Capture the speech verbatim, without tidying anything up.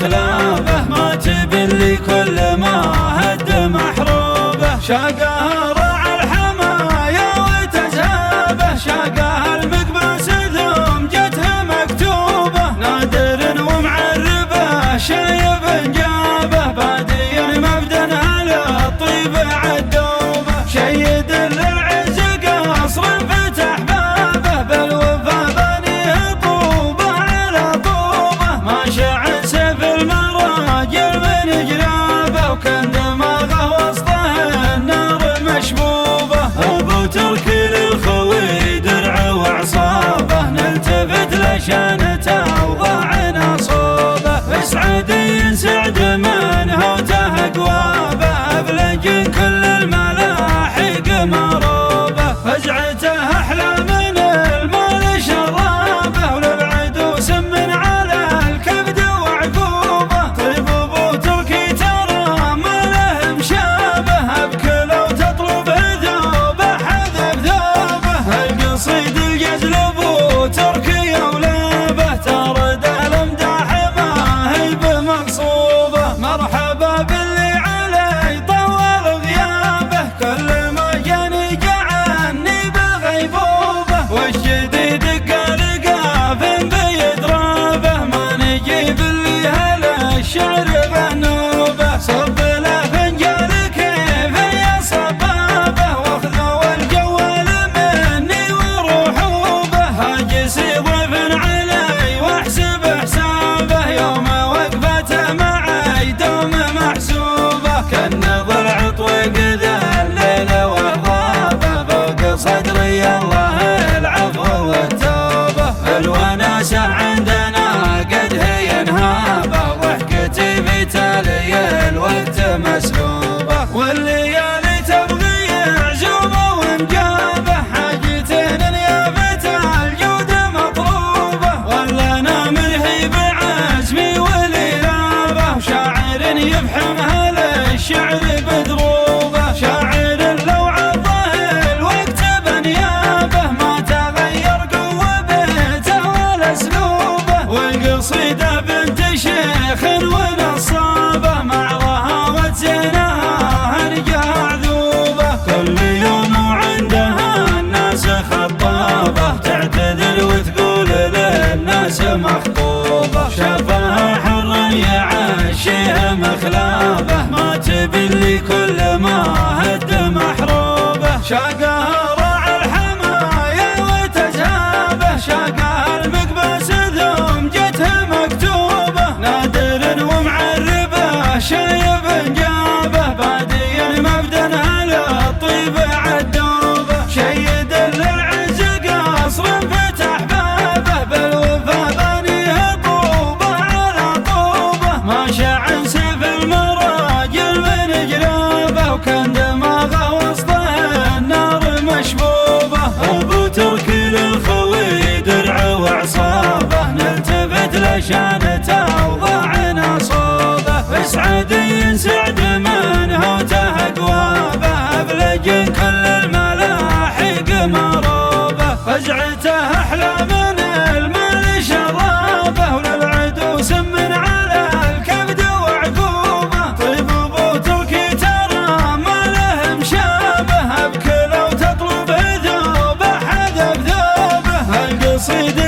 مخلابه، ما تبلي كل ما هد محروبه. شاقها راعى الحمايا وتزهابه، شاقها المقبس ذوم جتها مكتوبه. نادر ومعربه شايب جابه، بادي مبدن على الطيب عدوبه. شيد للعز قصر فتح بابه، بالوفا بنيه طوبه على طوبه. ما شع سيف المراجل من جرابه، وكان دماغه وسطه النار مشبوبه. ابو تركي للخوي درع وعصابه، نلتفت لشانته وضعنا صوبه. اسعدي سعد من هوته قوابه، ابلج كل الملاحق مروبه. فزعته احلى من المال شرابه، وللعدو سم على الكبد وعقوبه. طيب ابو تركي ترى ما له مشابه، ابكي لو تطلب ذوبه حذف ذوبه. القصيد الجزل ابو تركي اولابه، ترد الامداح ما هي بمقصوبه. مرحبا باللي علي طول غيابه، كل ما جاني جعني بغيبوبه. والشديد قلقاف بيدرابه، ما نجيب اللي هلا الشعر بنوبه. صب له فنجان كيف يا صبابه، واخذوا الجوال مني وروحوبه. هاجسي ضيف علي واحسب حسابه، يوم وقفته معي دوم محسوبه. كان ضلع طويق ذا الليل وهضابه، فوق صدري الله العفو والتوبه. الوناسه عندنا قد هي انهابه، ضحكتي في تالي الوقت مسلوبه. والليالي تبغي عزومه ونجابه، حاجتين نيابه الجود مطلوبه. ولا انا مرهي بعزمي والإنابه، وشاعر يفحم هالشعر بدروبه. شاعر لو عضه الوقت بنيابه، ما تغير قوه بيته ولا اسلوبه. والقصيده بنت شيخ ونصابه، مع رهاوه زينها هرجها عذوبه. كل يوم وعندها الناس خطابه، تعتذر وتقول للناس مخطوبه. شافها حرا يعشيها مخلابه، ما تبلي كل ما هد محروبه. شاقها راعى الحمايا وتزهابه، شاقها المقبس ذوم جتها مكتوبه. نادر ومعربه شايب جابه، بادي مبدن على الطيب عدوبه. شيد للعز قصر فتح بابه، بالوفا بنيه طوبه على طوبه. ما شع سيف المراجل من جرابه، وكان دماغه وسطه النار مشبوبه. ابو تركي للخوي درع وعصابه، نلتفت لشانته وضعنا صوبه. اسعدي سعد من هوته قوابه، ابلج كل الملاحق مروبه. فزعته احلى من المال شرابه، وللعدو سم على الكبد وعقوبه. طيب ابو تركي ترى ما له مشابه، ابكي لو تطلب ذوبه حذف ذوبه. القصيد